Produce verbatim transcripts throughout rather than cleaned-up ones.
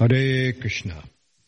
Hare Krishna.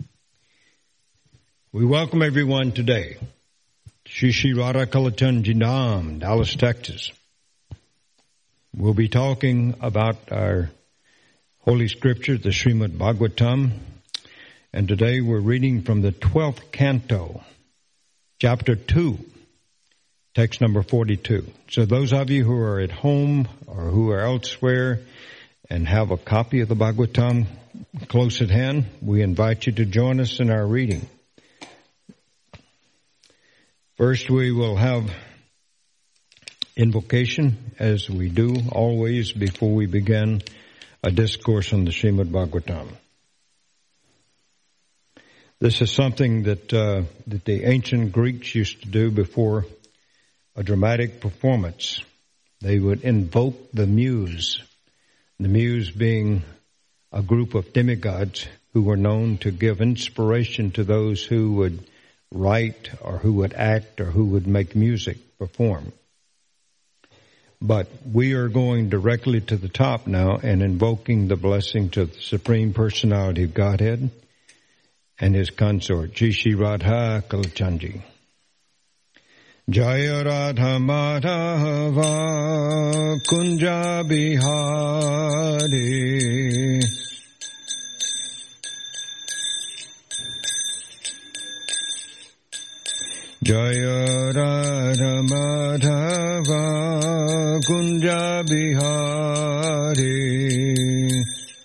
We welcome everyone today. Shri Shri Radha Kalachandji Dham, Dallas, Texas. We'll be talking about our Holy Scripture, the Srimad Bhagavatam. And today we're reading from the twelfth canto, chapter two, text number forty-two. So those of you who are at home or who are elsewhere and have a copy of the Bhagavatam close at hand, we invite you to join us in our reading. First, we will have invocation, as we do always before we begin a discourse on the Srimad Bhagavatam. This is something that uh, that the ancient Greeks used to do before a dramatic performance. They would invoke the muse, the muse being a group of demigods who were known to give inspiration to those who would write or who would act or who would make music perform. But we are going directly to the top now and invoking the blessing to the Supreme Personality of Godhead and His consort, Shri Shri Radha Kalachandji. Jaya Radha Madhava Kunja Bihari Jaya Radha Madhava Kunja Bihari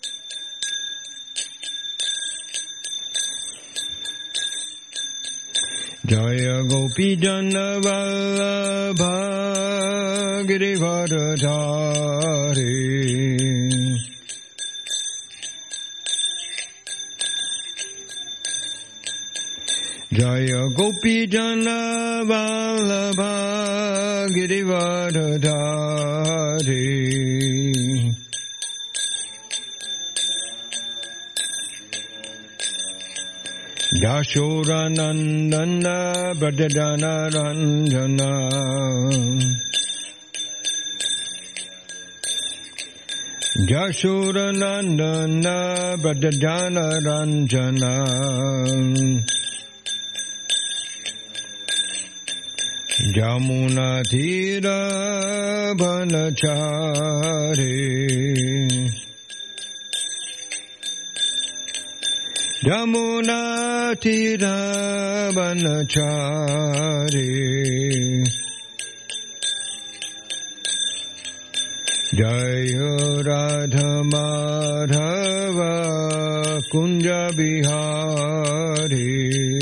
Jaya Gopi Jana Vallabha Girivardhari Jaya Gopi Jana Vallabha Girivardhari Yashoda Nandana Bradadana Ranjana Yashoda Nandana Bradadana Ranjana Jamuna Thira Bhanachari Jamuna Thira Bhanachari Jaya Radha Madhava Kunja Bihari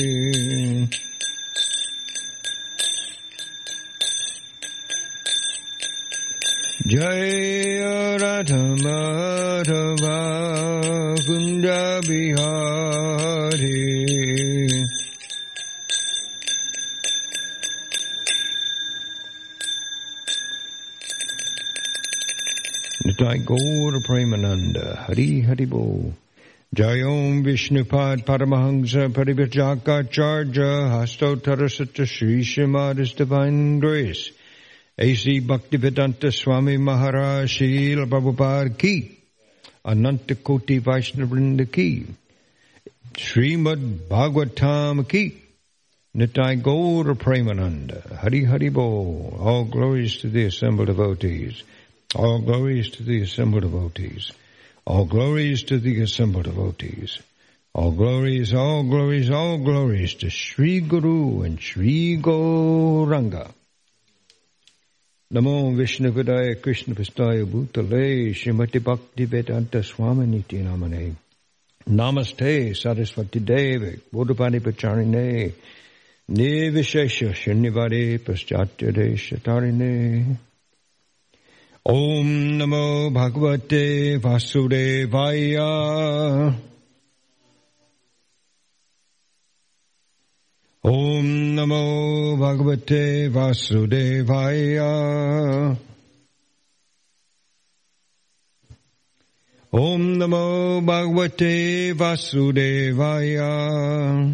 Jaya Radha Madhava Kunja Bihari Nitai Gaura Premananda Hari Hari Bo Jayom Vishnupad Paramahamsa Parivajaka Hasto Tarasata Sri Srimad Divine Grace A C Bhaktivedanta Swami Maharaj Srila Prabhupada Ki Ananta Koti Vaishnavrinda Ki Srimad Bhagavatam Ki Nitai Gaura Premananda Hari Hari Bo. All glories to the assembled devotees. All glories to the assembled devotees. All glories to the assembled devotees. All glories, all glories, all glories to Sri Guru and Sri Gauranga. Namo Vishnupadaya Krishna Pastaya Bhutale Srimati Bhakti Vedanta Swaminiti Namane Namaste Saraswati Devi Bodhapani Pacharine Nivishesha Shunyavade Paschatya Deshatarine Om Namo Bhagavate Vasudevaya Om Namo Bhagavate Vasudevaya Om Namo Bhagavate Vasudevaya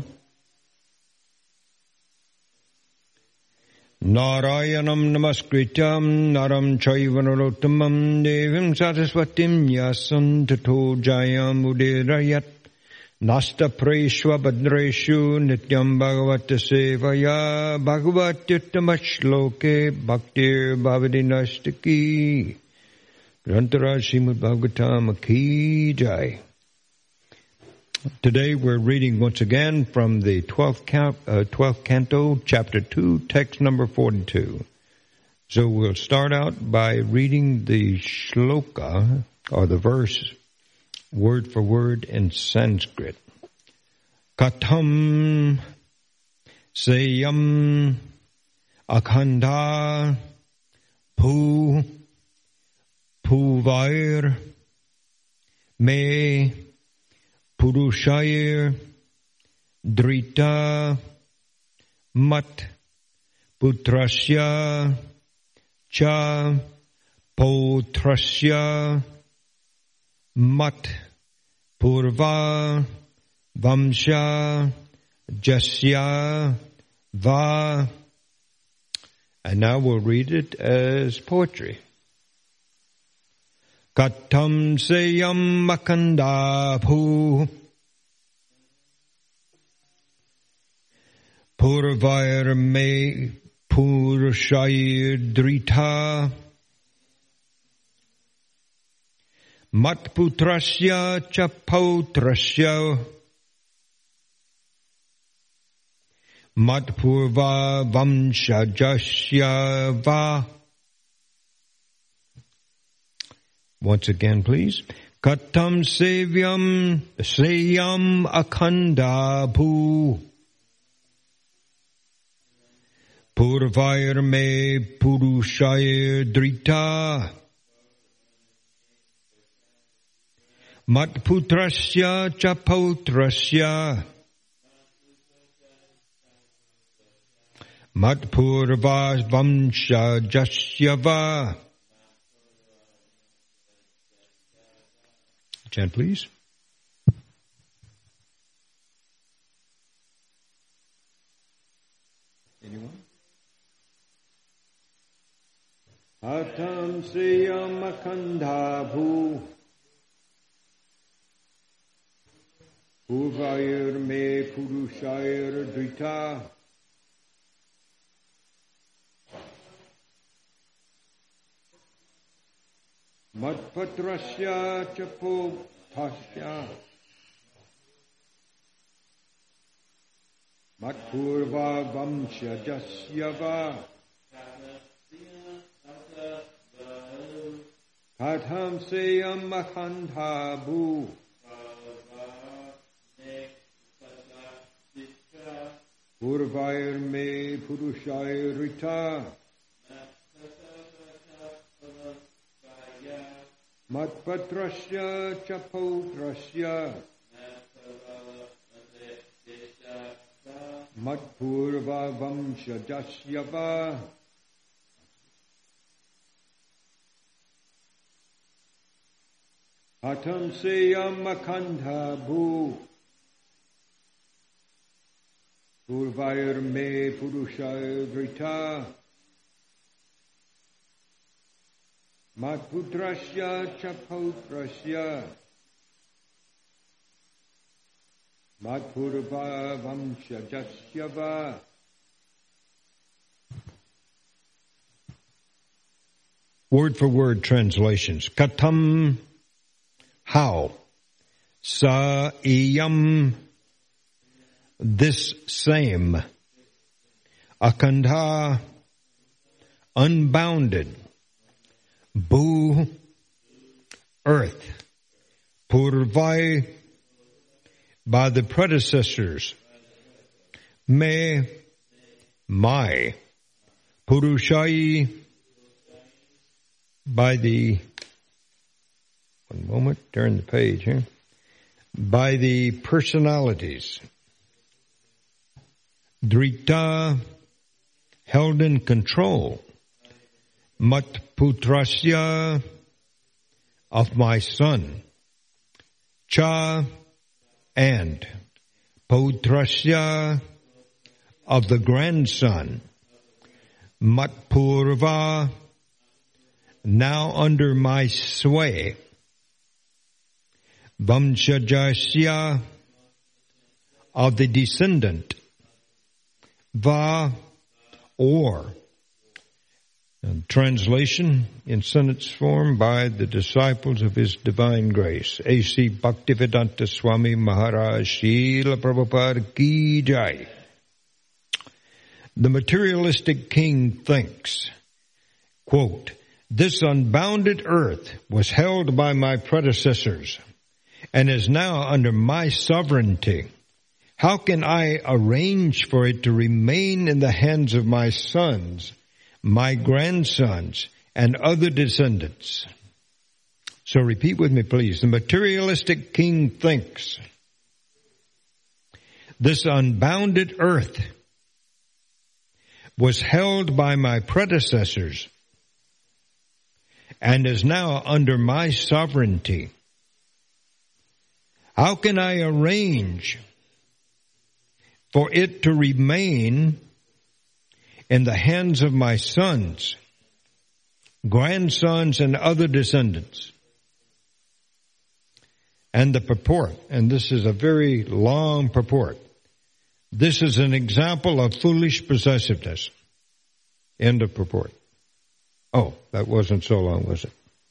Narayanam Namaskrityam Naram Chaiva Narottamam Devim Saraswatim Yasam Tato Jayam Udirayat Nasta Preshwa Badreshu Nityam Bhagavata Sevaya Bhagavatyuttama Shloke Bhaktir Bhavadinastaki Grantaraj Srimad Bhagavatam Ki Jai. Today we're reading once again from the twelfth, cap, uh, twelfth canto, chapter two, text number forty-two. So we'll start out by reading the shloka, or the verse, word for word in Sanskrit. Katham Sayam Akhanda Pu Puvair Me Purushair Drita Mat Putrasya Cha Potrasya Mat Purva Vamsha Jasya Va. And now we'll read it as poetry. Katam Sayam Makanda Pu Purvair Me Purushayir Drita Matputrasya Chapautrasya Matpurva Vamshajasya Va. Once again, please. Katam Sevyam Sayam Akhanda Pu Purvair Me Purushayir Drita Matputrasya Chapautrasya Matpurva Vamsha Jasyava. Chant, please. Anyone? Atam Siyam Akhanda Bhu Purvair Me Purushayir Drita Matpatrasya Chapotasya Matpurva Vamsha Jasyava Katham Sayam Akhanda Bhu Purvair Me Purushayir Drita Matpatrasya Chapotrasya Matpurva Vamsha Jasyava Atam Sayam Akhanda Bhu Purvair Me Purushayir Drita Matputrasya Chapotrasya Matpurva Vamsha Jasyava. Word for word translations. Katam, how. Sa iyam, this same. Akhanda, unbounded. Bhu, earth. Purvai, by the predecessors. Me, my. Purushai, by the, one moment, turn the page here. By the personalities. Drita, held in control. Matputrasya, of my son. Cha, and. Putrasya, of the grandson. Matpurva, now under my sway. Vamshajasya, of the descendant, va, or. And translation in sentence form by the disciples of His Divine Grace. A C Bhaktivedanta Swami Maharaj Srila Prabhupada Ki Jai. The materialistic king thinks, quote, "This unbounded earth was held by my predecessors and is now under my sovereignty. How can I arrange for it to remain in the hands of my sons, my grandsons, and other descendants?" So repeat with me, please. The materialistic king thinks, this unbounded earth was held by my predecessors and is now under my sovereignty. How can I arrange for it to remain in the hands of my sons, grandsons, and other descendants? And the purport, and this is a very long purport. This is an example of foolish possessiveness. End of purport. Oh, that wasn't so long, was it?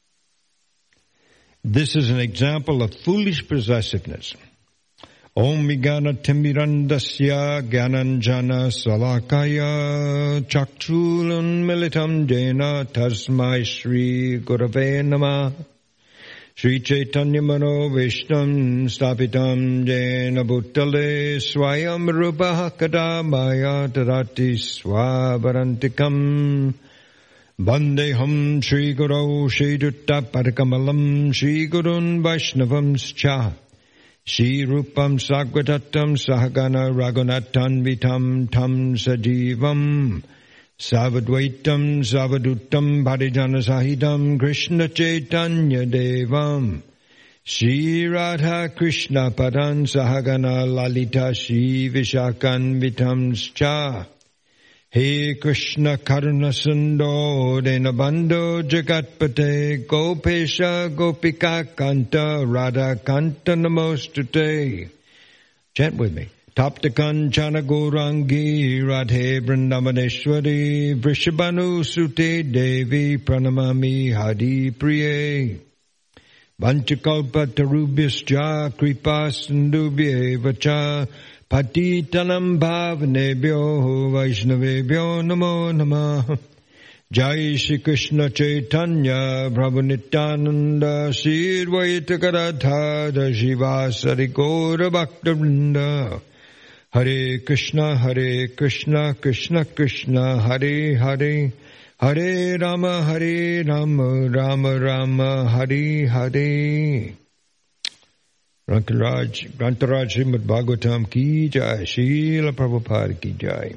This is an example of foolish possessiveness. Om Vijnana Timirandasya Gyananjana Salakaya Chakchulun Militam Jena Tasmai Shri Gurave Namah Shri Chaitanya Mano Vishnam Stapitam Jena Bhutale Swayam Rupa Kadamaya Tarati Swavarantikam Vandeham Shri Guru Shri Dutta Padakamalam Shri Gurun Vaishnavam Scha Shri Rupam Sagvatatam Sahagana Raghunathan Vitam Tam Sajivam Savadvaitam Savadutam Bharijana Sahidam Krishna Chaitanya Devam Shri Radha Krishna Padan Sahagana Lalita Shri Vishakan Vitamscha He Krishna Karuna Sando Denabando Jagatpate Gopesha Gopika Kanta Radha Kanta Namostute. Chant with me. Taptakan Chana Gourangi Radhe Vrindavaneshwari Vrishabhanu Sute Devi Pranamami Hadi Priye Vanchakalpa Tarubhyascha Kripa Sindubhye Vacha Patitanam Bhavanebhyo Vaishnavebhyo Namo Namah. Jai Shri Krishna Chaitanya Prabhu Nityananda Shri Advaita Gadadhara Shivasari Gaura Bhakta-vrinda. Hare Krishna, Hare Krishna, Krishna Krishna, Hare Hare, Hare Rama, Hare Rama, Rama Rama, Hare Hare. Grantaraj, Grantaraj Srimad Bhagavatam Ki Jai, Srila Prabhupada Ki Jai.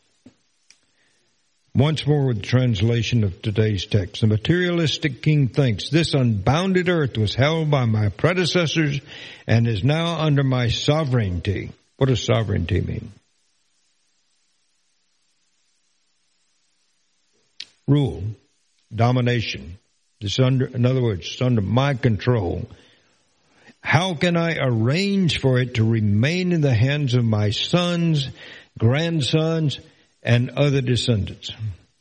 Once more with the translation of today's text. The materialistic king thinks, this unbounded earth was held by my predecessors and is now under my sovereignty. What does sovereignty mean? Rule, domination. It's under, in other words, it's under my control. How can I arrange for it to remain in the hands of my sons, grandsons, and other descendants?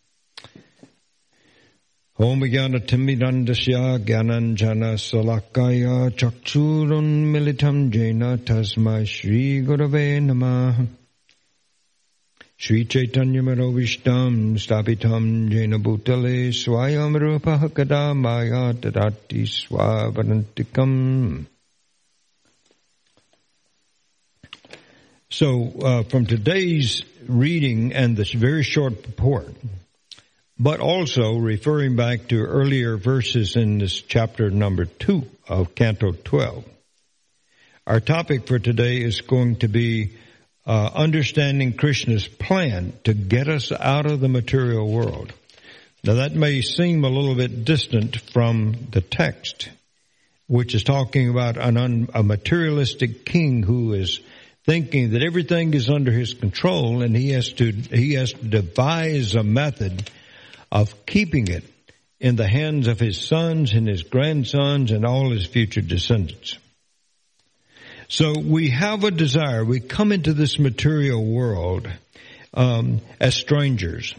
Om Vijnana Timirandasya Gyananjana Salakaya Chakchurun Militam Jena Tasmai Shri Gurave Namah Shri Chaitanya Mano Vishtam Stapitam Jena Bhutale Swayam Rupa Kadamaya Tadati Swavarantikam. So, uh, from today's reading and this very short purport, but also referring back to earlier verses in this chapter number two of Canto twelve, our topic for today is going to be uh, understanding Krishna's plan to get us out of the material world. Now that may seem a little bit distant from the text, which is talking about an un, a materialistic king who is thinking that everything is under his control, and he has to he has to devise a method of keeping it in the hands of his sons and his grandsons and all his future descendants. So we have a desire. We come into this material world um, as strangers.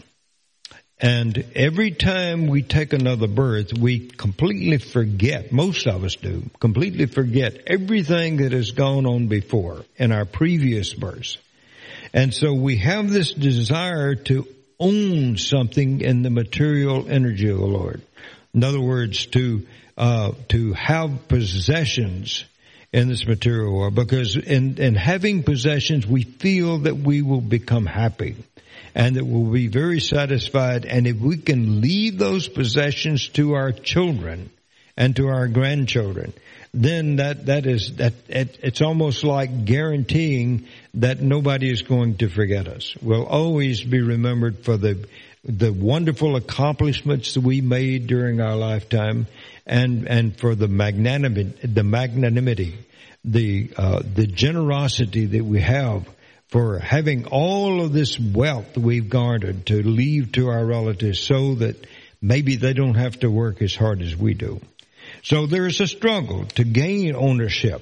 And every time we take another birth, we completely forget, most of us do, completely forget everything that has gone on before in our previous births. And so we have this desire to own something in the material energy of the Lord. In other words, to uh to have possessions in this material world, because in, in having possessions, we feel that we will become happy and that we'll be very satisfied. And if we can leave those possessions to our children and to our grandchildren, then that, that is, that, it, it's almost like guaranteeing that nobody is going to forget us. We'll always be remembered for the, the wonderful accomplishments that we made during our lifetime, and, and for the magnanimity, the magnanimity, the, uh, the generosity that we have for having all of this wealth that we've garnered to leave to our relatives so that maybe they don't have to work as hard as we do. So there's a struggle to gain ownership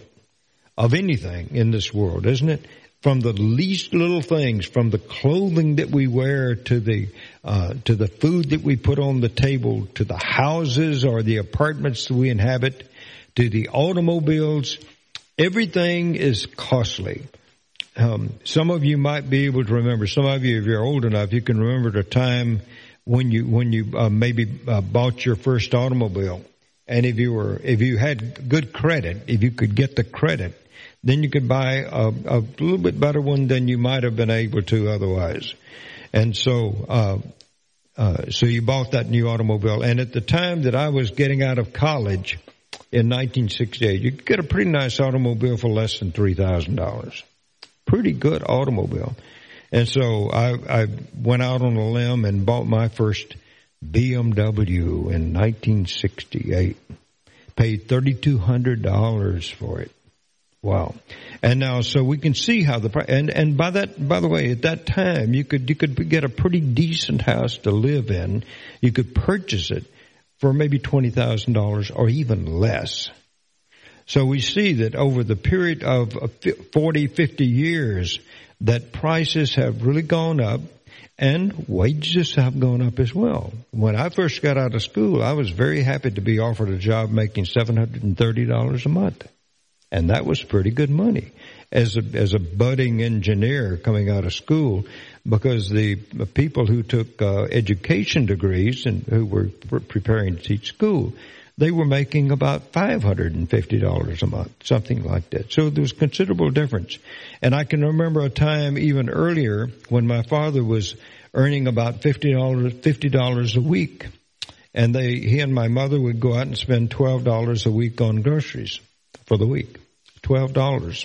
of anything in this world, isn't it? From the least little things, from the clothing that we wear to the uh to the food that we put on the table, to the houses or the apartments that we inhabit, to the automobiles. Everything is costly. Um, some of you might be able to remember, some of you, if you're old enough, you can remember the time when you, when you, uh, maybe, uh, bought your first automobile. And if you were, if you had good credit, if you could get the credit, then you could buy a, a little bit better one than you might have been able to otherwise. And so, uh, uh, so you bought that new automobile. And at the time that I was getting out of college in nineteen sixty-eight, you could get a pretty nice automobile for less than three thousand dollars. Pretty good automobile. And so I, I went out on a limb and bought my first B M W in nineteen sixty-eight. Paid three thousand two hundred dollars for it. Wow. And now, so we can see how the price, and, and by that, by the way, at that time, you could, you could get a pretty decent house to live in. You could purchase it for maybe twenty thousand dollars or even less. So we see that over the period of forty, fifty years, that prices have really gone up and wages have gone up as well. When I first got out of school, I was very happy to be offered a job making seven hundred thirty dollars a month. And that was pretty good money as a, as a budding engineer coming out of school, because the people who took uh, education degrees and who were preparing to teach school, they were making about five hundred fifty dollars a month, something like that. So there was considerable difference. And I can remember a time even earlier when my father was earning about fifty dollars, fifty dollars a week. And they, he and my mother would go out and spend twelve dollars a week on groceries for the week. twelve dollars.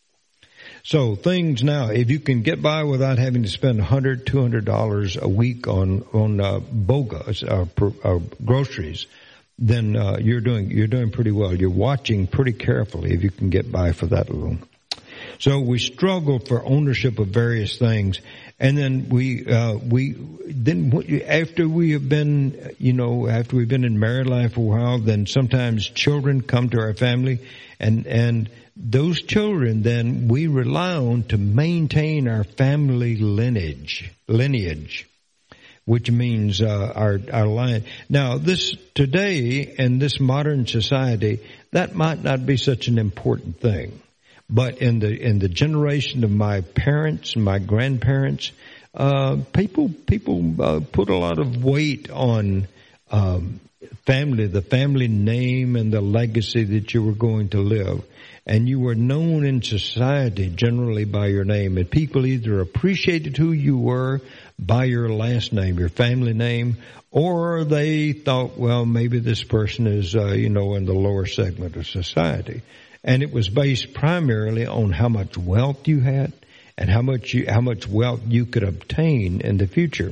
So things now, if you can get by without having to spend one hundred dollars, two hundred dollars a week on, on, uh, bogas, uh, uh, groceries, then, uh, you're doing, you're doing pretty well. You're watching pretty carefully if you can get by for that long. So we struggle for ownership of various things. And then we, uh, we, then after we have been, you know, after we've been in married life for a while, then sometimes children come to our family, and, and those children then we rely on to maintain our family lineage, lineage, which means, uh, our, our line. Now this, today in this modern society, that might not be such an important thing. But in the, in the generation of my parents and my grandparents, uh, people, people, uh, put a lot of weight on, um, family, the family name and the legacy that you were going to live. And you were known in society generally by your name. And people either appreciated who you were by your last name, your family name, or they thought, well, maybe this person is, uh, you know, in the lower segment of society. And it was based primarily on how much wealth you had and how much you, how much wealth you could obtain in the future.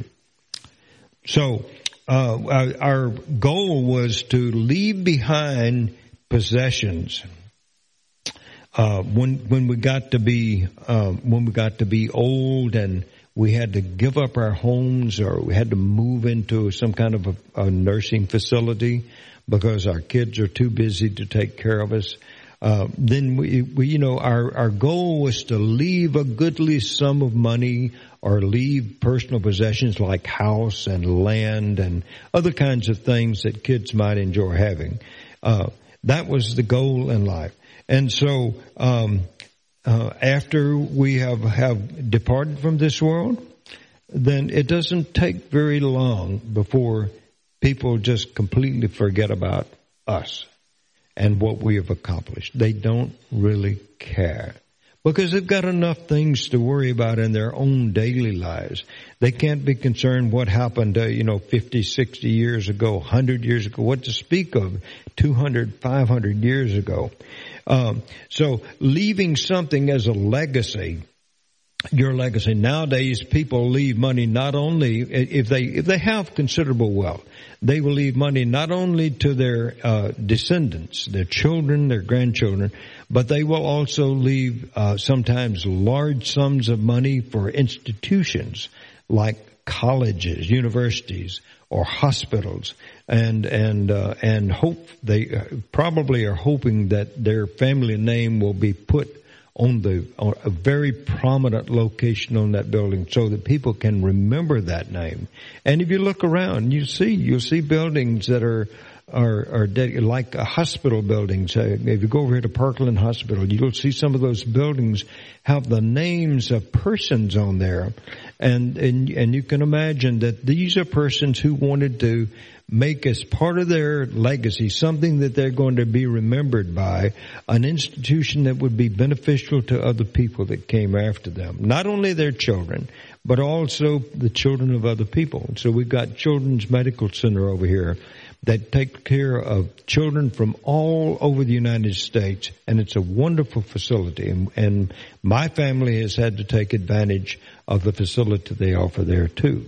So, uh, our, our goal was to leave behind possessions. Uh, when, when we got to be, um, when we got to be old and we had to give up our homes, or we had to move into some kind of a, a nursing facility because our kids are too busy to take care of us. Uh, then we, we, you know, our, our goal was to leave a goodly sum of money or leave personal possessions like house and land and other kinds of things that kids might enjoy having. Uh, that was the goal in life. And so, um, uh, after we have, have departed from this world, then it doesn't take very long before people just completely forget about us and what we have accomplished. They don't really care because they've got enough things to worry about in their own daily lives. They can't be concerned what happened, uh, you know, fifty, sixty years ago, one hundred years ago, what to speak of two hundred, five hundred years ago. Um, so leaving something as a legacy, your legacy. Nowadays, people leave money not only, if they, if they have considerable wealth, they will leave money not only to their, uh, descendants, their children, their grandchildren, but they will also leave, uh, sometimes large sums of money for institutions like colleges, universities, or hospitals, and, and, uh, and hope, they probably are hoping that their family name will be put on the, on a very prominent location on that building so that people can remember that name. And if you look around, you see, you'll see buildings that are, are, are de- like a hospital buildings. Uh, if you go over here to Parkland Hospital, you'll see some of those buildings have the names of persons on there. And, and, and you can imagine that these are persons who wanted to make as part of their legacy something that they're going to be remembered by, an institution that would be beneficial to other people that came after them. Not only their children, but also the children of other people. So we've got Children's Medical Center over here that take care of children from all over the United States, and it's a wonderful facility. And, and my family has had to take advantage of the facility they offer there too.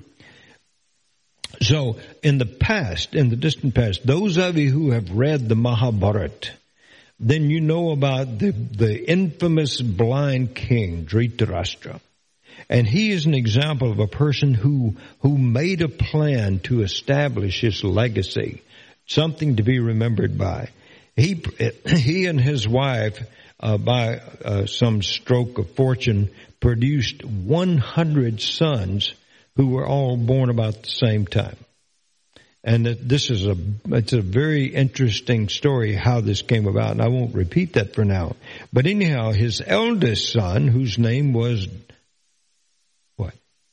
So, in the past, in the distant past, those of you who have read the Mahabharata, then you know about the, the infamous blind king, Dhritarashtra. And he is an example of a person who, who made a plan to establish his legacy, something to be remembered by. He, he and his wife, uh, by uh, some stroke of fortune, produced one hundred sons who were all born about the same time. And this is a, it's a very interesting story how this came about, and I won't repeat that for now. But anyhow, his eldest son, whose name was, what?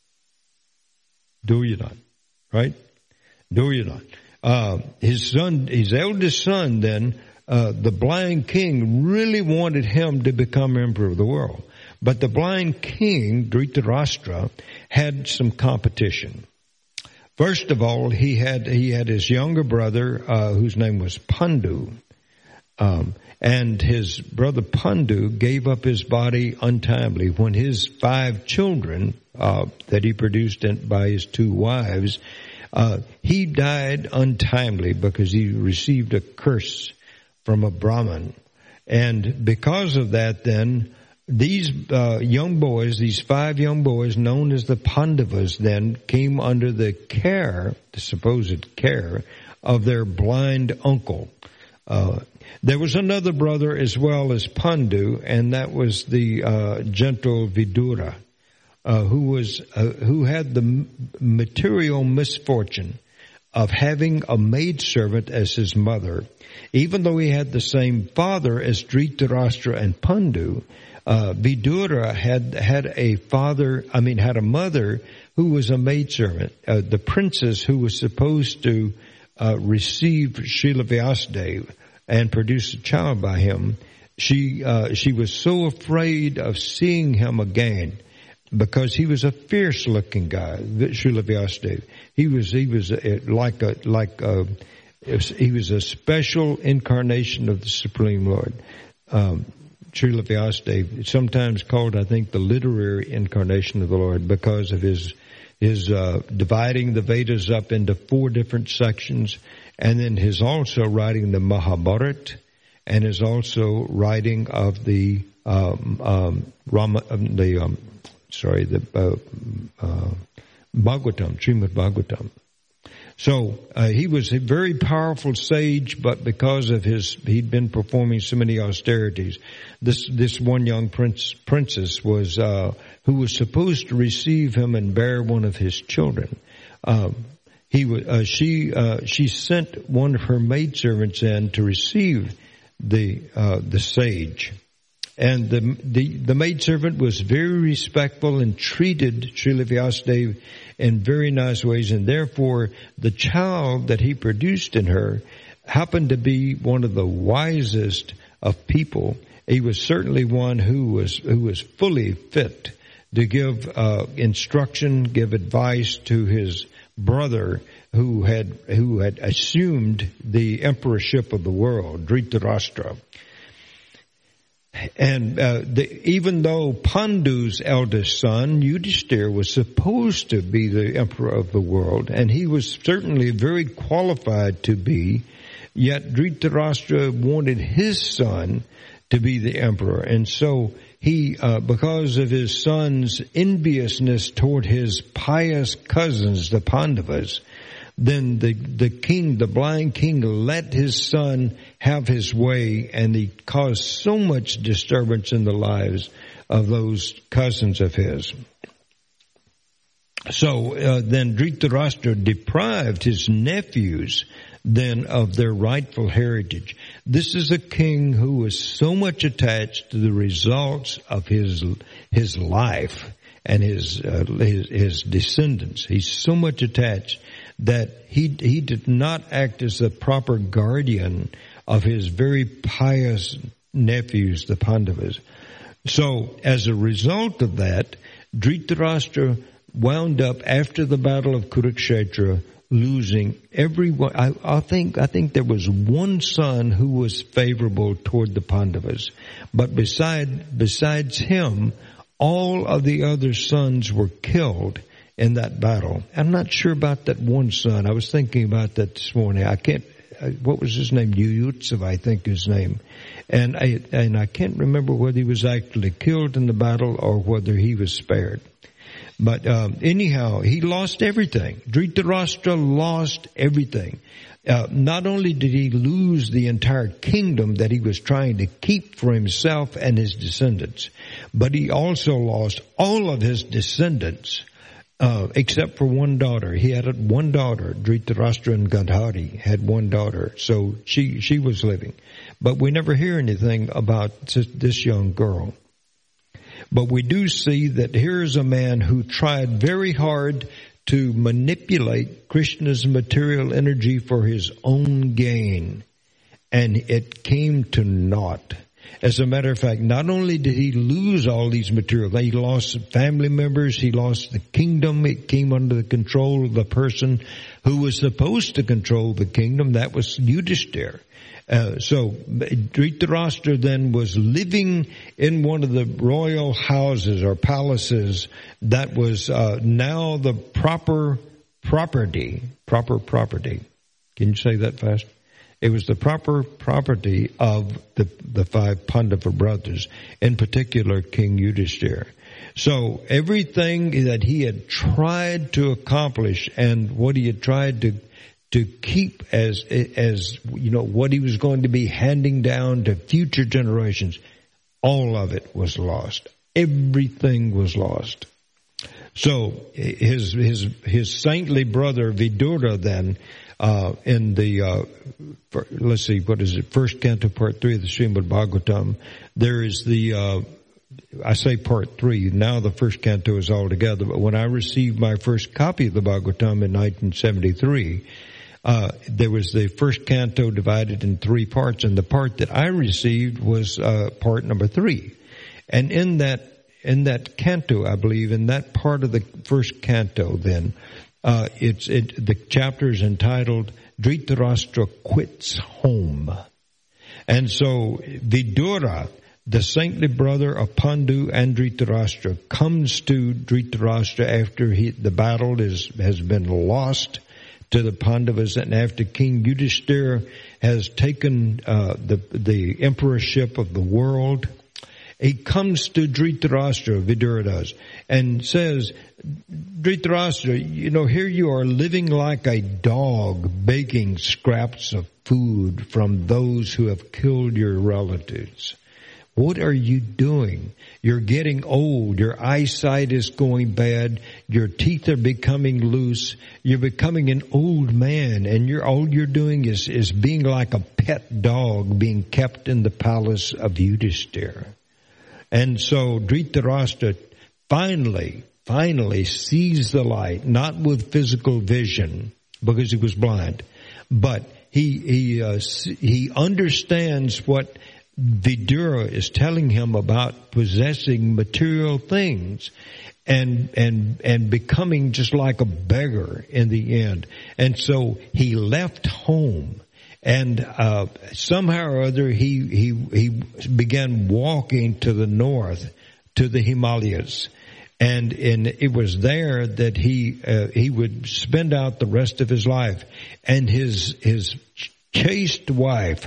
Duryodhana, right? Duryodhana. Uh, his son, his eldest son then, uh, the blind king really wanted him to become emperor of the world. But the blind king, Dhritarashtra, had some competition. First of all, he had he had his younger brother, uh, whose name was Pandu, um, and his brother Pandu gave up his body untimely when his five children uh, that he produced in, by his two wives, uh, he died untimely because he received a curse from a Brahmin, and because of that, then. These uh, young boys, these five young boys known as the Pandavas then came under the care, the supposed care, of their blind uncle. Uh, there was another brother as well as Pandu, and that was the uh, gentle Vidura, uh, who was uh, who had the material misfortune of having a maidservant as his mother. Even though he had the same father as Dhritarashtra and Pandu, Uh, Vidura had, had a father, I mean, had a mother who was a maidservant. Uh, the princess who was supposed to, uh, receive Srila Vyasadeva and produce a child by him, she, uh, she was so afraid of seeing him again because he was a fierce looking guy, Srila Vyasadeva. He was, he was a, like a, like a, he was a special incarnation of the Supreme Lord. Um, Srila Vyasadeva, sometimes called, I think, the literary incarnation of the Lord because of his his uh, dividing the Vedas up into four different sections, and then his also writing the Mahabharata, and his also writing of the um, um, Rama, um, the um, sorry, the uh, uh, Bhagavatam, Srimad Bhagavatam. So uh, he was a very powerful sage, but because of his, he'd been performing so many austerities. This this one young prince princess was uh, who was supposed to receive him and bear one of his children. Um, he was uh, she uh, she sent one of her maidservants in to receive the uh, the sage. And the the, the maidservant was very respectful and treated Srila Vyasadeva in very nice ways, and therefore the child that he produced in her happened to be one of the wisest of people. He was certainly one who was who was fully fit to give uh, instruction, give advice to his brother who had who had assumed the emperorship of the world, Dhritarashtra. And uh, the, even though Pandu's eldest son, Yudhishthira, was supposed to be the emperor of the world, and he was certainly very qualified to be, yet Dhritarashtra wanted his son to be the emperor. And so he, uh, because of his son's enviousness toward his pious cousins, the Pandavas, then the, the king, the blind king, let his son have his way, and he caused so much disturbance in the lives of those cousins of his. So uh, then Dhritarashtra deprived his nephews then of their rightful heritage. This is a king who was so much attached to the results of his his life and his uh, his, his descendants. He's so much attached that he he did not act as the proper guardian of his very pious nephews, the Pandavas. So as a result of that, Dhritarashtra wound up after the battle of Kurukshetra losing everyone. I, I think I think there was one son who was favorable toward the Pandavas, but beside besides him, all of the other sons were killed in that battle. I'm not sure about that one son. I was thinking about that this morning. I can't, what was his name? Yuyutsav, I think his name. And I, and I can't remember whether he was actually killed in the battle or whether he was spared. But, um, anyhow, he lost everything. Dhritarashtra lost everything. Uh, not only did he lose the entire kingdom that he was trying to keep for himself and his descendants, but he also lost all of his descendants. Uh, except for one daughter. He had one daughter, Dhritarashtra and Gandhari had one daughter, so she, she was living. But we never hear anything about this young girl. But we do see that here is a man who tried very hard to manipulate Krishna's material energy for his own gain, and it came to naught. As a matter of fact, not only did he lose all these material, he lost family members, he lost the kingdom, it came under the control of the person who was supposed to control the kingdom, that was Yudhishthira. Uh, so Dhritarashtra then was living in one of the royal houses or palaces that was uh, now the proper property, proper property. Can you say that fast? It was the proper property of the, the five Pandava brothers, in particular King Yudhishthira. So everything that he had tried to accomplish and what he had tried to to keep as as you know what he was going to be handing down to future generations, all of it was lost. Everything was lost. So his his his saintly brother Vidura then. Uh, in the, uh, for, let's see, what is it, first canto, part three of the Srimad Bhagavatam, there is the, uh, I say part three, now the first canto is all together, but when I received my first copy of the Bhagavatam in nineteen seventy-three, uh, there was the first canto divided in three parts, and the part that I received was, uh, part number three. And in that, in that canto, I believe, in that part of the first canto then, Uh, it's, it, the chapter is entitled Dhritarashtra Quits Home. And so Vidura, the saintly brother of Pandu and Dhritarashtra, comes to Dhritarashtra after he, the battle is, has been lost to the Pandavas, and after King Yudhishthira has taken, uh, the, the emperorship of the world. he comes to Dhritarashtra, Vidura does, and says, Dhritarashtra, you know, here you are living like a dog, begging scraps of food from those who have killed your relatives. What are you doing? You're getting old. Your eyesight is going bad. Your teeth are becoming loose. You're becoming an old man, and you're all you're doing is is being like a pet dog being kept in the palace of Yudhishthira. And so Dhritarashtra finally, finally sees the light, not with physical vision because he was blind, but he he uh, he understands what Vidura is telling him about possessing material things and and and becoming just like a beggar in the end. And so he left home, and uh somehow or other he he he began walking to the north, to the Himalayas. And and it was there that he uh, he would spend out the rest of his life. And his his chaste wife,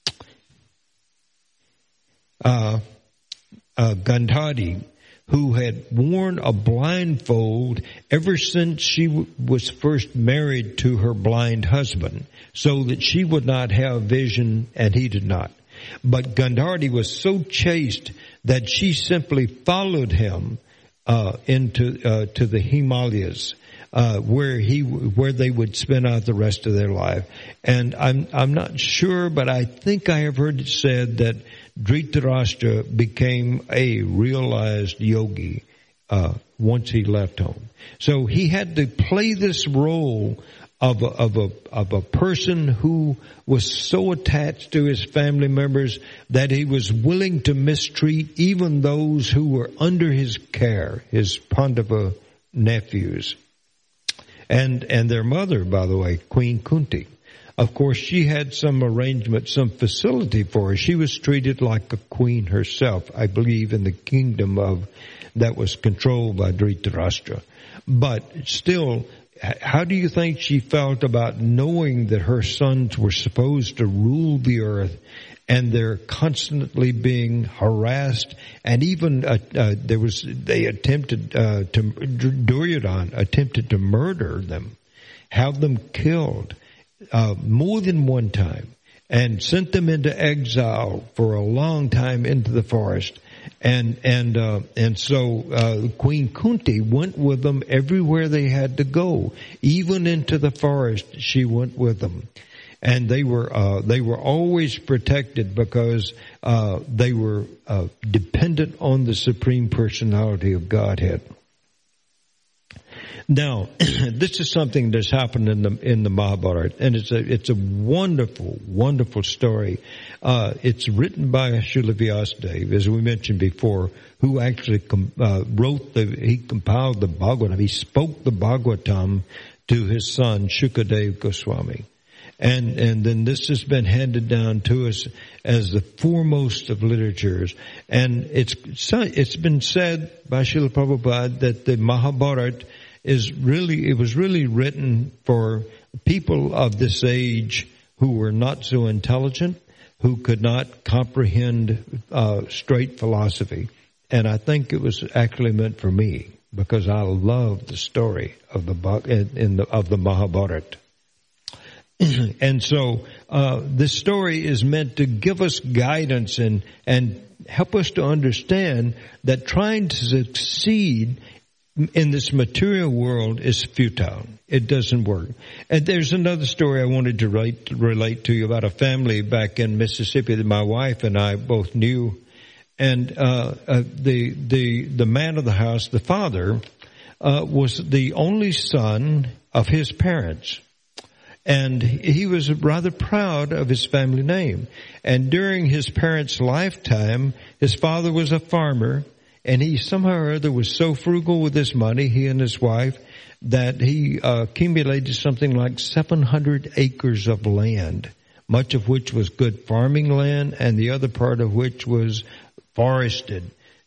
Uh, uh, Gandhari, who had worn a blindfold ever since she w- was first married to her blind husband, so that she would not have vision and he did not. But Gandhari was so chaste that she simply followed him uh, into uh, to the Himalayas, uh, where he where they would spend out the rest of their life. And I'm I'm not sure, but I think I have heard it said that Dhritarashtra became a realized yogi uh, once he left home. So he had to play this role of a, of a of a person who was so attached to his family members that he was willing to mistreat even those who were under his care, his Pandava nephews, and and their mother, by the way, Queen Kunti. Of course, she had some arrangement, some facility for her. She was treated like a queen herself, I believe, in the kingdom of that was controlled by Dhritarashtra. But still, how do you think she felt about knowing that her sons were supposed to rule the earth, and they're constantly being harassed, and even uh, uh, there was they attempted uh, to Duryodhana attempted to murder them, have them killed. Uh, more than one time, and sent them into exile for a long time into the forest. And, and, uh, and so, uh, Queen Kunti went with them everywhere they had to go. Even into the forest, she went with them. And they were, uh, they were always protected because, uh, they were, uh, dependent on the Supreme Personality of Godhead. Now, this is something that's happened in the in the Mahabharata, and it's a it's a wonderful, wonderful story. Uh, it's written by Srila Vyasadeva, as we mentioned before, who actually com, uh, wrote the he compiled the Bhagavatam. He spoke the Bhagavatam to his son Shukadeva Goswami, and and then this has been handed down to us as the foremost of literatures. And it's it's been said by Srila Prabhupada that the Mahabharata is really, it was really written for people of this age who were not so intelligent, who could not comprehend uh, straight philosophy. And I think it was actually meant for me because I love the story of the in the of the Mahabharata. And so uh this story is meant to give us guidance and and help us to understand that trying to succeed in this material world is futile. It doesn't work. And there's another story I wanted to write, relate to you about a family back in Mississippi that my wife and I both knew. And uh, uh the the the man of the house, the father, uh was the only son of his parents. And he was rather proud of his family name. And during his parents' lifetime, his father was a farmer. And he somehow or other was so frugal with his money, he and his wife, that he uh, accumulated something like seven hundred acres of land, much of which was good farming land and the other part of which was forested.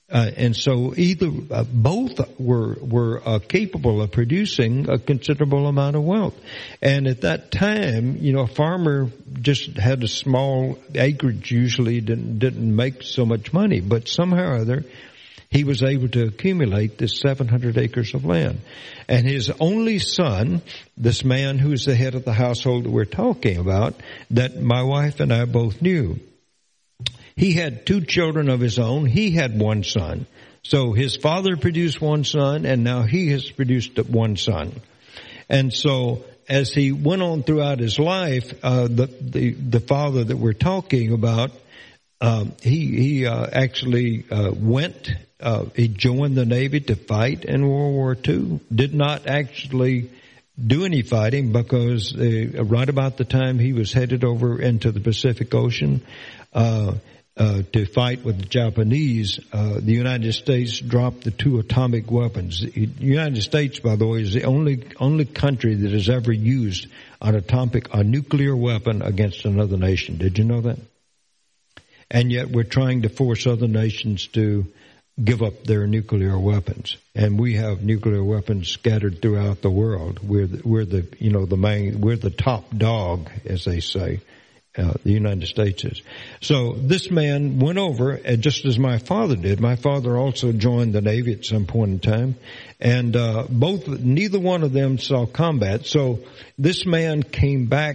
Uh, and so either uh, both were were uh, capable of producing a considerable amount of wealth. And at that time, you know, a farmer just had a small acreage, usually didn't didn't make so much money, but somehow or other he was able to accumulate this seven hundred acres of land. And his only son, this man who's the head of the household that we're talking about, that my wife and I both knew, he had two children of his own. He had one son. So his father produced one son, and now he has produced one son. And so as he went on throughout his life, uh, the, the, the father that we're talking about, um, he, he, uh, actually, uh, went, uh, he joined the Navy to fight in World War Two, did not actually do any fighting because, uh, right about the time he was headed over into the Pacific Ocean, uh, Uh, to fight with the Japanese, uh, the United States dropped the two atomic weapons. The United States, by the way, is the only only country that has ever used an atomic, a nuclear weapon against another nation. Did you know that? And yet we're trying to force other nations to give up their nuclear weapons, and we have nuclear weapons scattered throughout the world. We're the, we're the you know the main we're the top dog, as they say. Uh, the United States is. So this man went over, uh, just as my father did. My father also joined the Navy at some point in time, and uh, both, neither one of them saw combat. So this man came back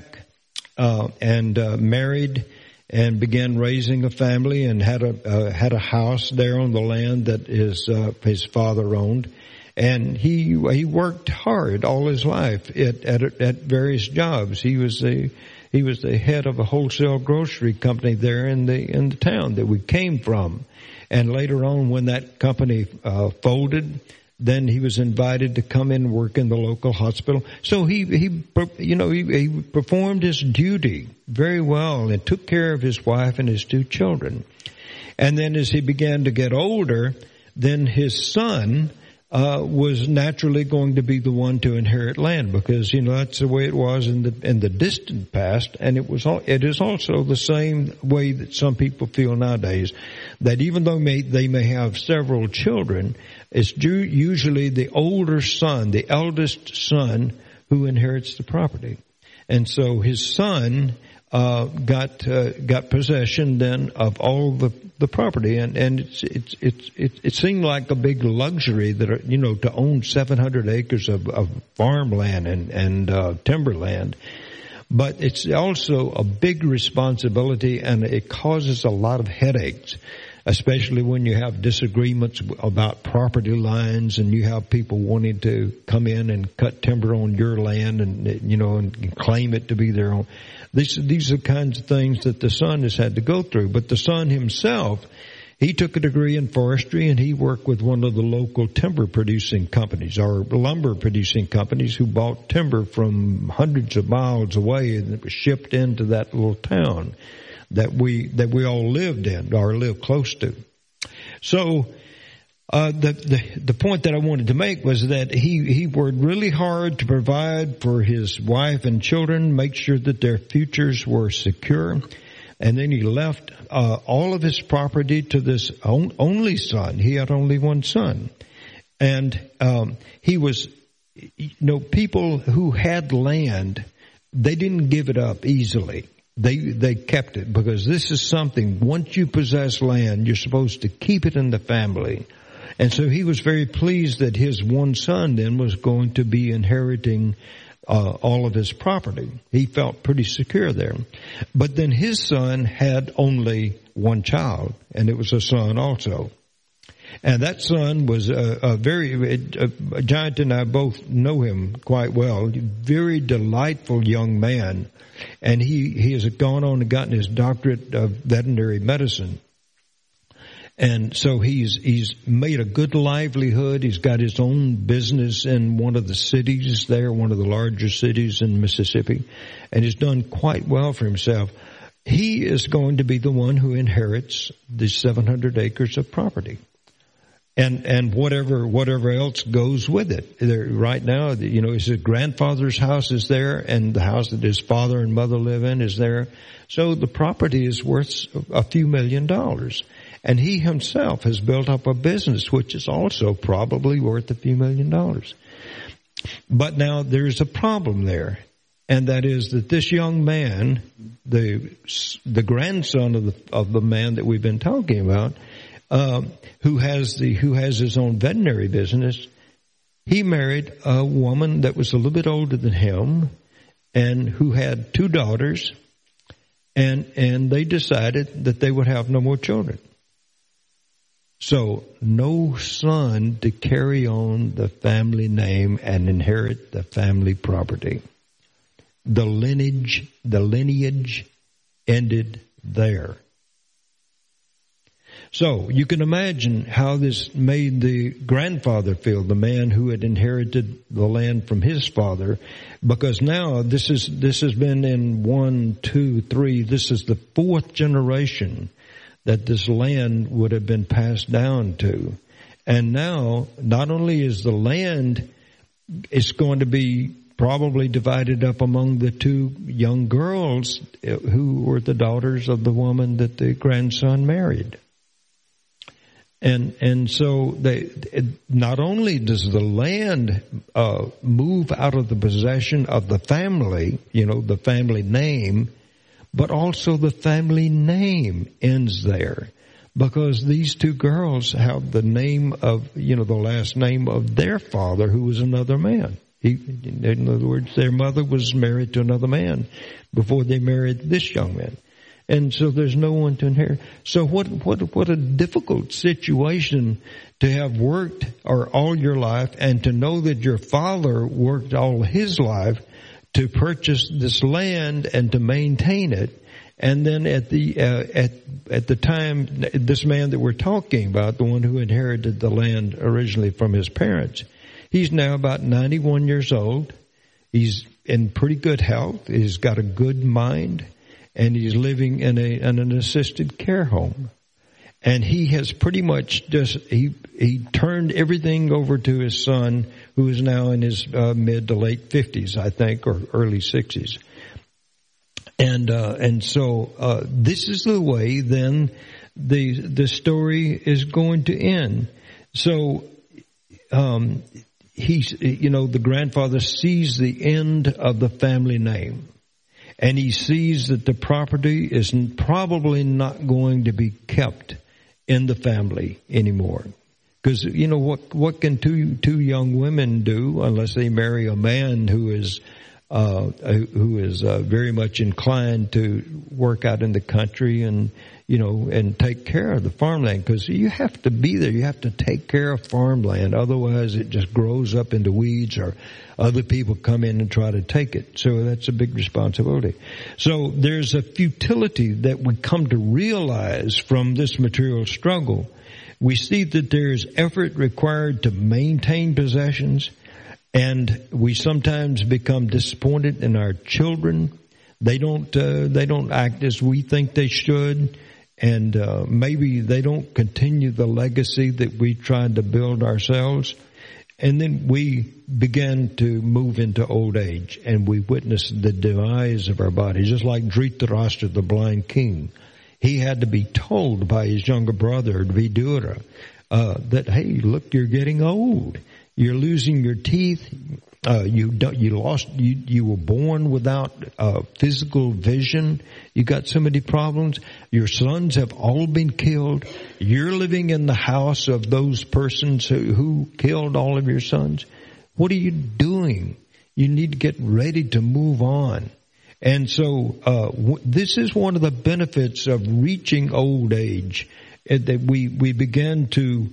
uh, and uh, married and began raising a family and had a uh, had a house there on the land that his uh, his father owned. And he he worked hard all his life at at, at various jobs. He was a He was the head of a wholesale grocery company there in the in the town that we came from. And later on, when that company uh, folded, then he was invited to come in and work in the local hospital. So he, he you know, he, he performed his duty very well and took care of his wife and his two children. And then as he began to get older, then his son Uh, was naturally going to be the one to inherit land, because, you know, that's the way it was in the, in the distant past. And it was, all, it is also the same way that some people feel nowadays, that even though may, they may have several children, it's usually the older son, the eldest son, who inherits the property. And so his son, uh, got, uh, got possession then of all the, the property. And, and it's, it's, it's, it, it seemed like a big luxury that, you know, to own seven hundred acres of, of farmland and, and, uh, timberland. But it's also a big responsibility, and it causes a lot of headaches, especially when you have disagreements about property lines and you have people wanting to come in and cut timber on your land and, you know, and claim it to be their own. These, these are the kinds of things that the son has had to go through. But the son himself, he took a degree in forestry, and he worked with one of the local timber producing companies, or lumber producing companies, who bought timber from hundreds of miles away, and it was shipped into that little town that we, that we all lived in or lived close to. So, Uh, the, the, the point that I wanted to make was that he, he worked really hard to provide for his wife and children, make sure that their futures were secure. And then he left, uh, all of his property to this on, only son. He had only one son. And, um, he was, you know, people who had land, they didn't give it up easily. They, they kept it, because this is something, once you possess land, you're supposed to keep it in the family. And so he was very pleased that his one son then was going to be inheriting uh, all of his property. He felt pretty secure there. But then his son had only one child, and it was a son also. And that son was a, a very, a, Giant and I both know him quite well, very delightful young man. And he, he has gone on and gotten his doctorate of veterinary medicine. And so he's, he's made a good livelihood. He's got his own business in one of the cities there, one of the larger cities in Mississippi, and he's done quite well for himself. He is going to be the one who inherits the seven hundred acres of property. And, and whatever, whatever else goes with it. There, right now, you know, his grandfather's house is there, and the house that his father and mother live in is there. So the property is worth a few million dollars. And he himself has built up a business which is also probably worth a few million dollars. But now there's a problem there. And that is that this young man, the the grandson of the of the man that we've been talking about, um, who has the who has his own veterinary business, he married a woman that was a little bit older than him, and who had two daughters, and and they decided that they would have no more children. So no son to carry on the family name and inherit the family property. The lineage, the lineage ended there. So you can imagine how this made the grandfather feel, the man who had inherited the land from his father, because now this is, this has been in one, two, three, this is the fourth generation that this land would have been passed down to. And now, not only is the land, it's going to be probably divided up among the two young girls who were the daughters of the woman that the grandson married. And and so they, not only does the land uh, move out of the possession of the family, you know, the family name, but also the family name ends there, because these two girls have the name of, you know, the last name of their father, who was another man. He, in other words, their mother was married to another man before they married this young man. And so there's no one to inherit. So what, what, what a difficult situation to have worked or all your life, and to know that your father worked all his life to purchase this land and to maintain it. And then at the, uh, at, at the time, this man that we're talking about, the one who inherited the land originally from his parents, he's now about ninety-one years old. He's in pretty good health. He's got a good mind. And he's living in a in an assisted care home. And he has pretty much just, he he turned everything over to his son, who is now in his uh, mid to late fifties, I think, or early sixties. And uh, and so uh, this is the way then the the story is going to end. So um, he's, you know, the grandfather sees the end of the family name. And he sees that the property is probably not going to be kept in the family anymore. Because, you know, what what can two two young women do unless they marry a man who is uh who is uh, very much inclined to work out in the country and, you know, and take care of the farmland? Because you have to be there. You have to take care of farmland. Otherwise, it just grows up into weeds, or other people come in and try to take it. So that's a big responsibility. So there's a futility that we come to realize from this material struggle. We see that there's effort required to maintain possessions, and we sometimes become disappointed in our children. They don't, uh, they don't act as we think they should. And uh, maybe they don't continue the legacy that we tried to build ourselves. And then we begin to move into old age, and we witness the demise of our bodies, just like Dhritarashtra, the blind king. He had to be told by his younger brother, Vidura, uh, that, hey, look, you're getting old. You're losing your teeth. Uh, you don't, you lost, you, you were born without, uh, physical vision. You got so many problems. Your sons have all been killed. You're living in the house of those persons who, who killed all of your sons. What are you doing? You need to get ready to move on. And so, uh, w- this is one of the benefits of reaching old age, uh, that we, we begin to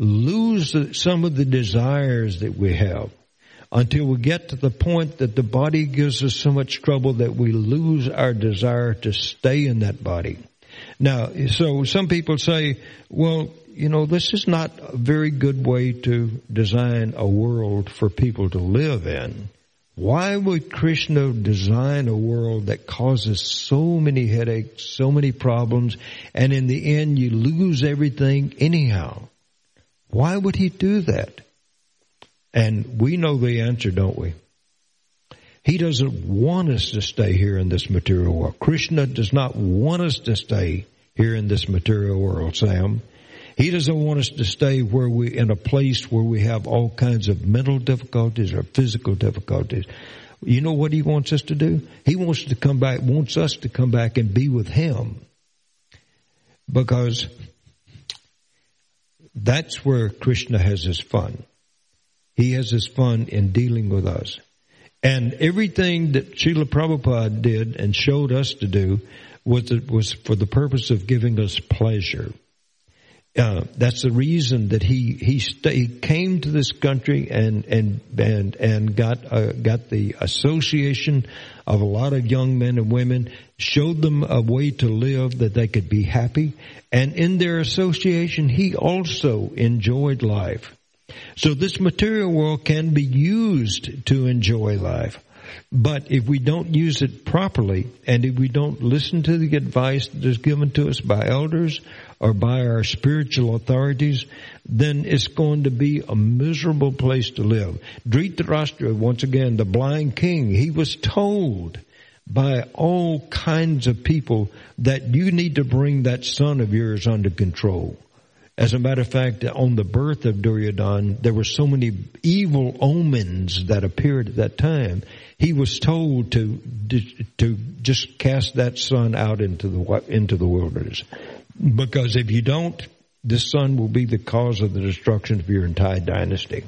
lose some of the desires that we have, until we get to the point that the body gives us so much trouble that we lose our desire to stay in that body. Now, so some people say, well, you know, this is not a very good way to design a world for people to live in. Why would Krishna design a world that causes so many headaches, so many problems, and in the end you lose everything anyhow? Why would he do that? And we know the answer, don't we? He doesn't want us to stay here in this material world. Krishna does not want us to stay here in this material world, Sam. He doesn't want us to stay where we, in a place where we have all kinds of mental difficulties or physical difficulties. You know what he wants us to do? He wants to come back, wants us to come back and be with him. Because that's where Krishna has his fun. He has his fun in dealing with us. And everything that Srila Prabhupada did and showed us to do was, was for the purpose of giving us pleasure. Uh, that's the reason that he he, st- he came to this country and and and and got uh, got the association of a lot of young men and women, showed them a way to live that they could be happy, and in their association, he also enjoyed life. So this material world can be used to enjoy life. But if we don't use it properly, and if we don't listen to the advice that is given to us by elders or by our spiritual authorities, then it's going to be a miserable place to live. Dhritarashtra, once again, the blind king, he was told by all kinds of people that you need to bring that son of yours under control. As a matter of fact, on the birth of Duryodhana, there were so many evil omens that appeared at that time. He was told to to just cast that son out into the into the wilderness, because if you don't, this son will be the cause of the destruction of your entire dynasty.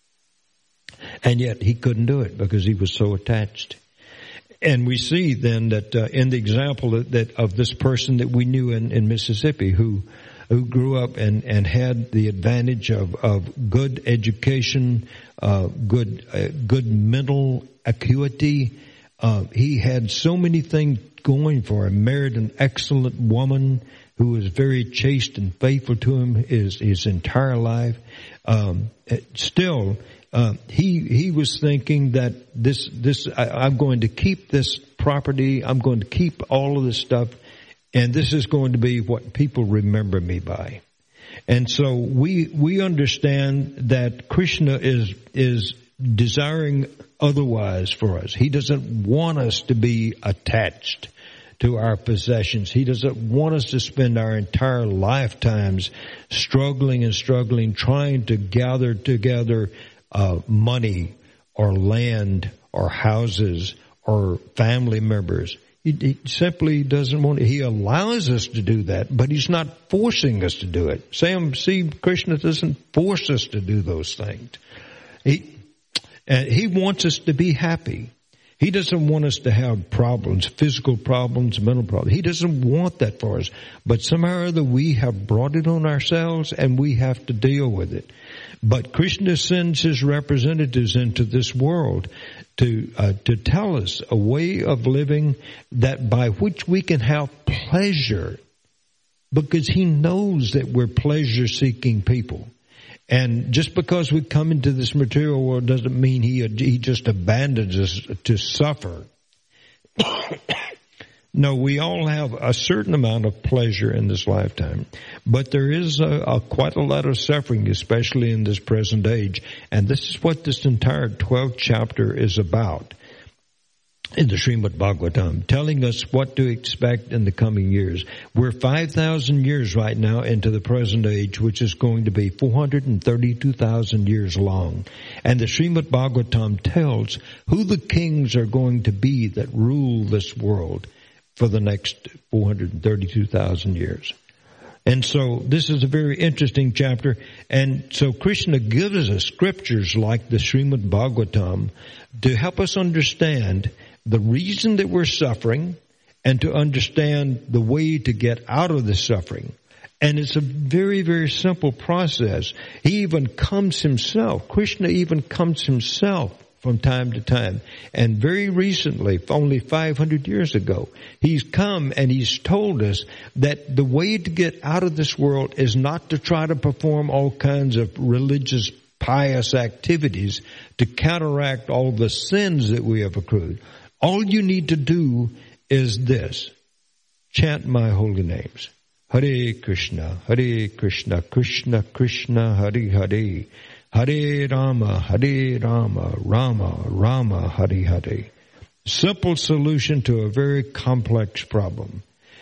And yet he couldn't do it because he was so attached. And we see then that uh, in the example that, that of this person that we knew in, in Mississippi who. who grew up and, and had the advantage of, of good education, uh, good, uh, good mental acuity. Uh, he had so many things going for him. Married an excellent woman who was very chaste and faithful to him his, his entire life. Um, still, uh, he, he was thinking that this, this, I, I'm going to keep this property. I'm going to keep all of this stuff. And this is going to be what people remember me by. And so we, we understand that Krishna is, is desiring otherwise for us. He doesn't want us to be attached to our possessions. He doesn't want us to spend our entire lifetimes struggling and struggling, trying to gather together, uh, money or land or houses or family members. He, he simply doesn't want it. He allows us to do that, but he's not forcing us to do it. Sam, see, Krishna doesn't force us to do those things. He, and he wants us to be happy. He doesn't want us to have problems, physical problems, mental problems. He doesn't want that for us. But somehow or other we have brought it on ourselves and we have to deal with it. But Krishna sends his representatives into this world to uh, to tell us a way of living that by which we can have pleasure, because he knows that we're pleasure-seeking people. And just because we come into this material world doesn't mean he he just abandons us to suffer. No, we all have a certain amount of pleasure in this lifetime, but there is a, a, quite a lot of suffering, especially in this present age. And this is what this entire twelfth chapter is about in the Srimad Bhagavatam, telling us what to expect in the coming years. We're five thousand years right now into the present age, which is going to be four hundred thirty-two thousand years long. And the Srimad Bhagavatam tells who the kings are going to be that rule this world for the next four hundred thirty-two thousand years. And so this is a very interesting chapter. And so Krishna gives us scriptures like the Srimad Bhagavatam to help us understand the reason that we're suffering and to understand the way to get out of the suffering. And it's a very, very simple process. He even comes himself. Krishna even comes himself from time to time. And very recently, only five hundred years ago, he's come and he's told us that the way to get out of this world is not to try to perform all kinds of religious, pious activities to counteract all the sins that we have accrued. All you need to do is this: chant my holy names. Hare Krishna, Hare Krishna, Krishna Krishna, Hare Hare. Hare Rama, Hare Rama, Rama, Rama, Hare Hare. Simple solution to a very complex problem.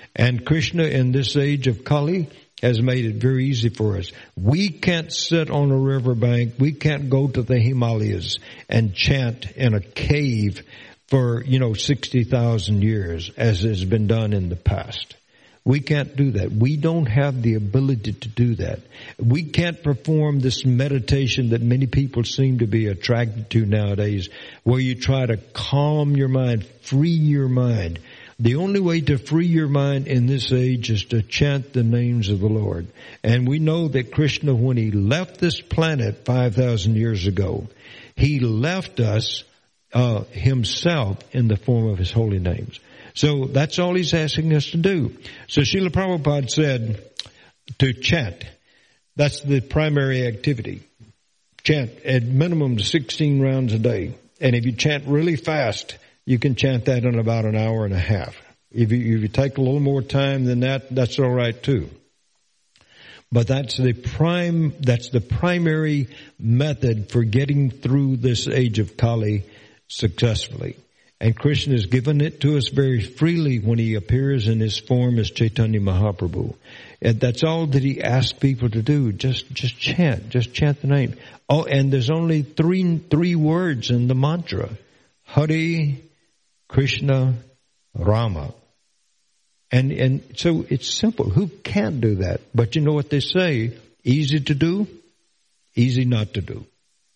And Krishna in this age of Kali has made it very easy for us. We can't sit on a riverbank. We can't go to the Himalayas and chant in a cave for, you know, sixty thousand years as has been done in the past. We can't do that. We don't have the ability to do that. We can't perform this meditation that many people seem to be attracted to nowadays, where you try to calm your mind, free your mind. The only way to free your mind in this age is to chant the names of the Lord. And we know that Krishna, when he left this planet five thousand years ago, he left us uh himself in the form of his holy names. So that's all he's asking us to do. So Srila Prabhupada said to chant. That's the primary activity. Chant at minimum sixteen rounds a day. And if you chant really fast, you can chant that in about an hour and a half. If you, if you take a little more time than that, that's all right too. But that's the prime, that's the primary method for getting through this age of Kali successfully. And Krishna has given it to us very freely when he appears in his form as Chaitanya Mahaprabhu. And that's all that he asks people to do. Just, just chant, just chant the name. Oh, and there's only three, three words in the mantra. Hare Krishna Rama. And, and so it's simple. Who can't do that? But you know what they say? Easy to do, easy not to do.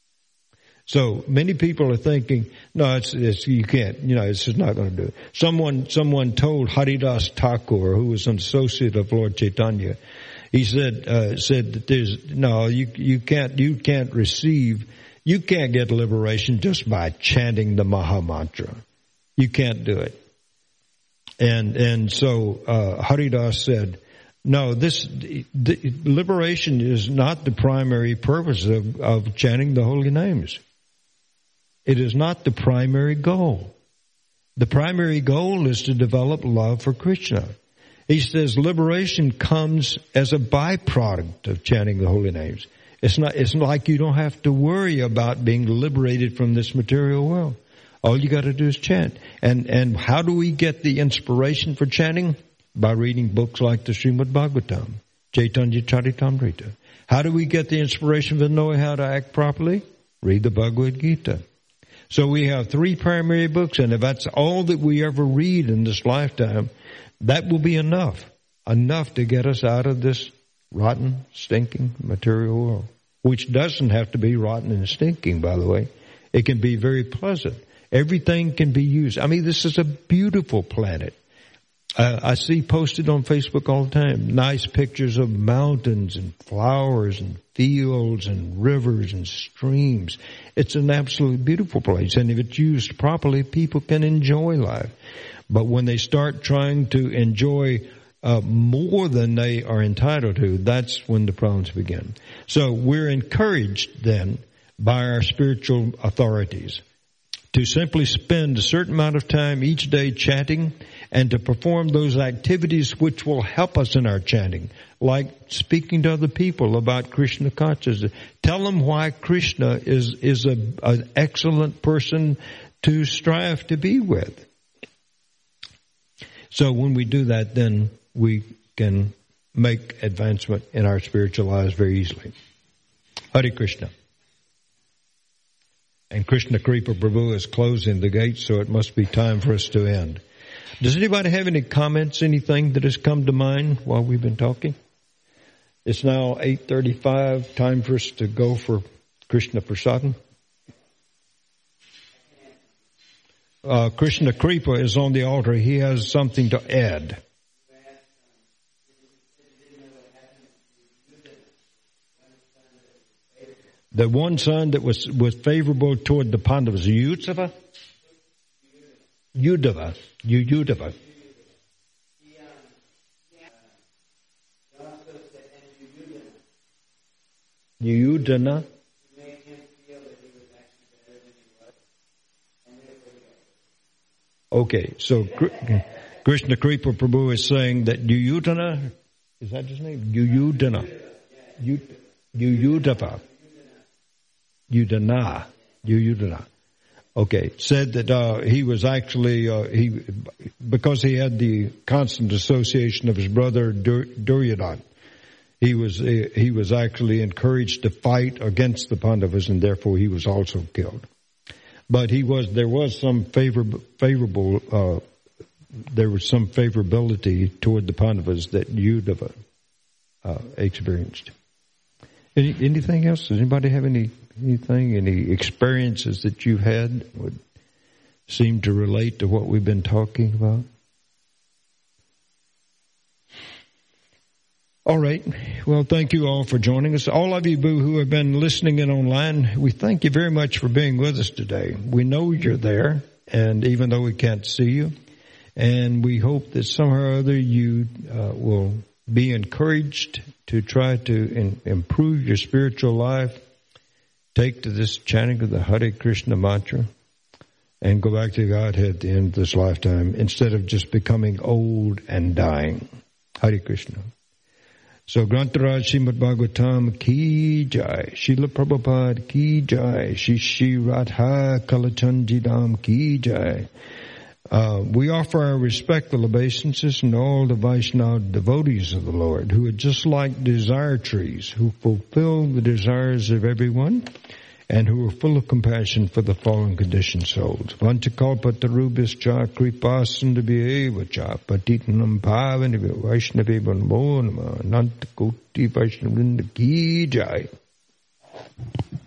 So many people are thinking, no, it's, it's, you can't, you know, it's just not going to do it. Someone, someone told Haridas Thakur, who was an associate of Lord Chaitanya, he said, uh, said that there's, no, you, you can't, you can't receive, you can't get liberation just by chanting the Maha Mantra. You can't do it. And, and so, uh, Haridas said, no, this, the, liberation is not the primary purpose of, of chanting the holy names. It is not the primary goal. The primary goal is to develop love for Krishna. He says liberation comes as a byproduct of chanting the holy names. It's not, it's like you don't have to worry about being liberated from this material world. All you got to do is chant. And, and how do we get the inspiration for chanting? By reading books like the Srimad Bhagavatam, Chaitanya Charitamrita. How do we get the inspiration for knowing how to act properly? Read the Bhagavad Gita. So we have three primary books, and if that's all that we ever read in this lifetime, that will be enough. Enough to get us out of this rotten, stinking material world. Which doesn't have to be rotten and stinking, by the way. It can be very pleasant. Everything can be used. I mean, this is a beautiful planet. Uh, I see posted on Facebook all the time nice pictures of mountains and flowers and fields and rivers and streams. It's an absolutely beautiful place. And if it's used properly, people can enjoy life. But when they start trying to enjoy uh, more than they are entitled to, that's when the problems begin. So we're encouraged then by our spiritual authorities to simply spend a certain amount of time each day chanting and to perform those activities which will help us in our chanting, like speaking to other people about Krishna consciousness. Tell them why Krishna is, is a, an excellent person to strive to be with. So when we do that, then we can make advancement in our spiritual lives very easily. Hare Krishna. And Krishna Kripa Prabhu is closing the gates, so it must be time for us to end. Does anybody have any comments, anything that has come to mind while we've been talking? It's now eight thirty-five, time for us to go for Krishna Prasadam. Uh, Krishna Kripa is on the altar. He has something to add. The one son that was, was favorable toward the Pandavas, Yudhava? Yudhava. Yudhava. Yudhana. Okay, so Krishna Kripa Prabhu is saying that Yudhana, is that his name? Yudhana. Yudhava. Yudhana, Yudhana. Okay, said that uh, he was actually, uh, he because he had the constant association of his brother Dur- Duryodhana, he was uh, he was actually encouraged to fight against the Pandavas, and therefore he was also killed. But he was there was some favor, favorable uh, there was some favorability toward the Pandavas that Uddhava uh, experienced. Any, anything else? Does anybody have any? Anything, any experiences that you've had would seem to relate to what we've been talking about? All right. Well, thank you all for joining us. All of you who have been listening in online, we thank you very much for being with us today. We know you're there, and even though we can't see you, and we hope that somehow or other you uh, will be encouraged to try to in, improve your spiritual life. Take to this chanting of the Hare Krishna mantra and go back to Godhead at the end of this lifetime instead of just becoming old and dying. Hare Krishna. So Grantaraj Srimad Bhagavatam ki jai, Srila Prabhupada ki jai, Shri Shri Radha Kalachandjidam ki jai. Uh, we offer our respectful obeisances and all the Vaishnava devotees of the Lord who are just like desire trees, who fulfill the desires of everyone and who are full of compassion for the fallen conditioned souls. Vanchakalpatarubhischa kripasandabhyevacha patitanam pavanabhyo Vaishnavebhyo namo namah Ananta Koti Vaishnavrinda ki jai.